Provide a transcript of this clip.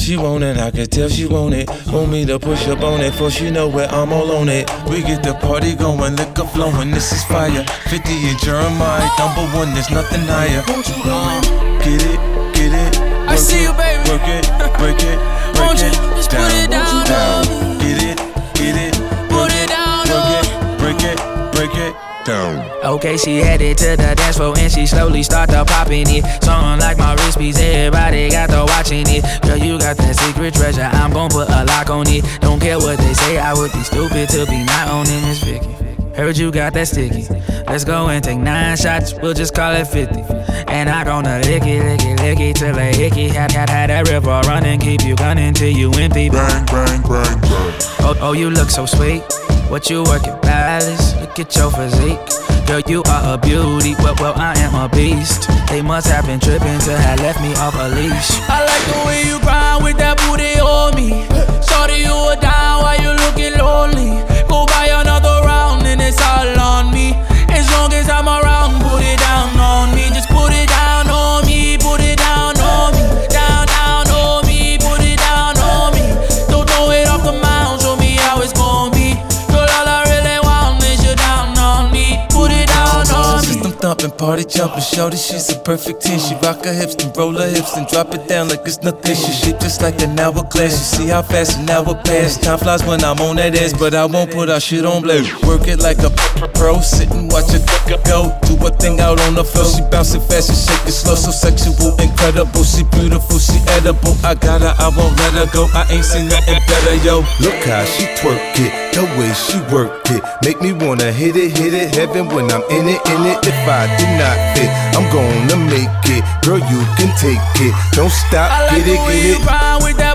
She want it, I can tell she want it. Want me to push up on it, for she know where I'm all on it. We get the party going, liquor flowing, this is fire. 50 and Jeremiah, #1, there's nothing higher. Get it, get it. I see you, baby. Work it, break it, break it. Just put it down, down. Get it, get it. Put it down, break it, break it down. Okay, she headed to the dance floor and she slowly started popping it. Something like my wrist piece, everybody got to watching it. Girl, you got that secret treasure, I'm gon' put a lock on it. Don't care what they say, I would be stupid to be not owning this Vicky. Heard you got that sticky. Let's go and take 9 shots, we'll just call it 50. And I gonna lick it till they hickey. Had that river running, keep you gunning till you empty. Bang, bang, bang, bang. Oh, you look so sweet. What you working, Palace? Look at your physique. Girl, you are a beauty. Well, I am a beast. They must have been tripping to have left me off a leash. I like the way you grind with that booty on me. Shorty, you were down while you looking lonely. Go buy another round and it's all on me. As long as I'm around, put it down on me. Just put it down on me. Put it down on me. Down, down on me. Put it down on me. Don't throw it off the mound. Show me how it's gon' be. Girl, all I really want is you down on me. Put it down on me. System thumping, party jumping, shorty, she's a perfect 10. She rock her hips, then roll her hips, then drop it down like it's nothing. She shaped just like an hourglass. You see how fast an hour pass. Time flies when I'm on that ass, but I won't put our shit on blast. Work it like a pro, sit and watch her go. Do her thing out on the floor. She bouncing fast and shake it slow, so sexual, incredible. She beautiful, she edible. I got her, I won't let her go. I ain't seen nothing better, yo. Look how she twerk it, the way she work it. Make me wanna hit it, heaven when I'm in it. If I do not fit, I'm gonna make it. Girl, you can take it. Don't stop, I like get it, the way get you it. grind with that